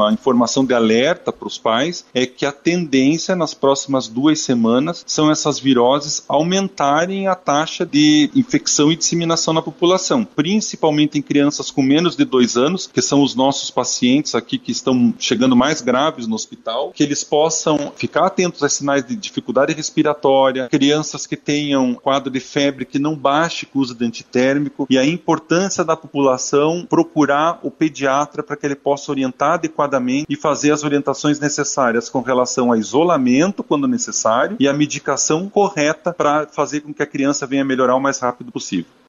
uma informação de alerta para os pais, é que a tendência nas próximas 2 semanas são essas viroses aumentarem a taxa de infecção e disseminação na população, principalmente em crianças com menos de 2 anos, que são os nossos pacientes aqui que estão chegando mais graves no hospital, que eles possam ficar atentos a sinais de dificuldade respiratória, crianças que tenham quadro de febre que não baixe com o uso de antitérmico, e a importância da população procurar o pediatra para que ele possa orientar adequadamente e fazer as orientações necessárias com relação a isolamento quando necessário e a medicação correta para fazer com que a criança venha melhorar o mais rápido possível.